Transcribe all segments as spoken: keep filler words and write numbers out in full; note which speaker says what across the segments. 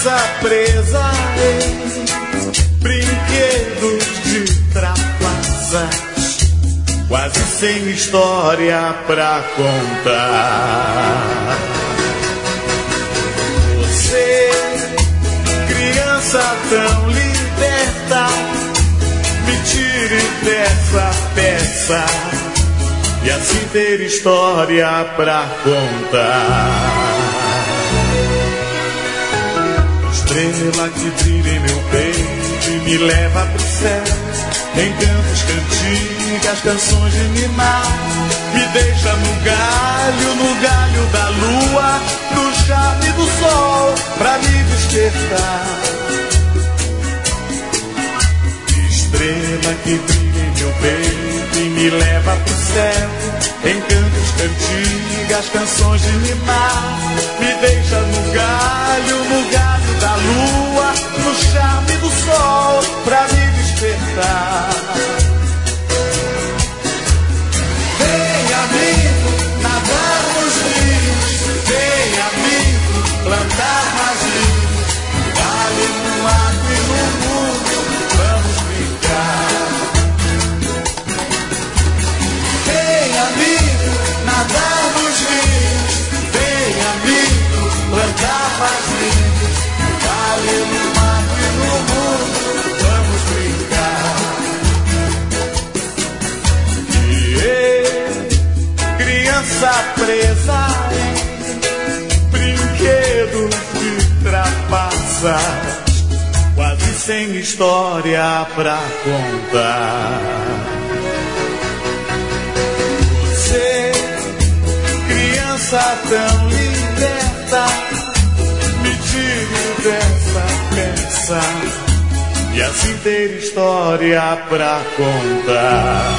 Speaker 1: criança presa em brinquedos de trapaças, quase sem história pra contar. Você, criança tão liberta, me tire dessa peça e assim ter história pra contar. Estrela que brilha em meu peito e me leva pro céu, em cantos, cantigas, canções de mimar, me deixa no galho, no galho da lua, no charme do sol, pra me despertar. Estrela que brilha em meu peito e me leva pro céu, em cantos, cantigas, canções de mimar, me deixa no galho, no galho da lua, no charme do sol, pra me despertar. Vem, amigo, nadar nos rios, vem, amigo, plantar magia, vale no mar e no mundo, vamos brincar. Vem, amigo, nadar nos rios, vem, amigo, plantar magia, vale no mar e no mundo, vamos brincar. E eu, criança presa em brinquedos de trapaças, quase sem história pra contar. Você, criança tão liberta, me tire dessa peça e assim ter história pra contar.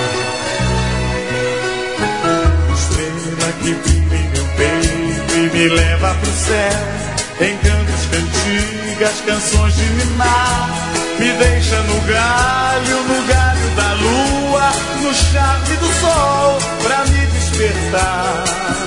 Speaker 1: Estrela que brilha em meu peito e me leva pro céu, em cantos, cantigas, canções de mimar, me deixa no galho, no galho da lua, no charme do sol, pra me despertar.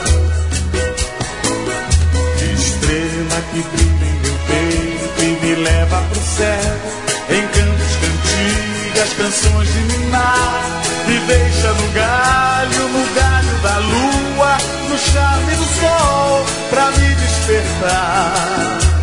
Speaker 1: Estrela que brilha em meu peito e me leva pro céu, em cantos, cantigas, canções de mimar, me deixa no galho, no galho da lua, no charme do sol, pra me despertar.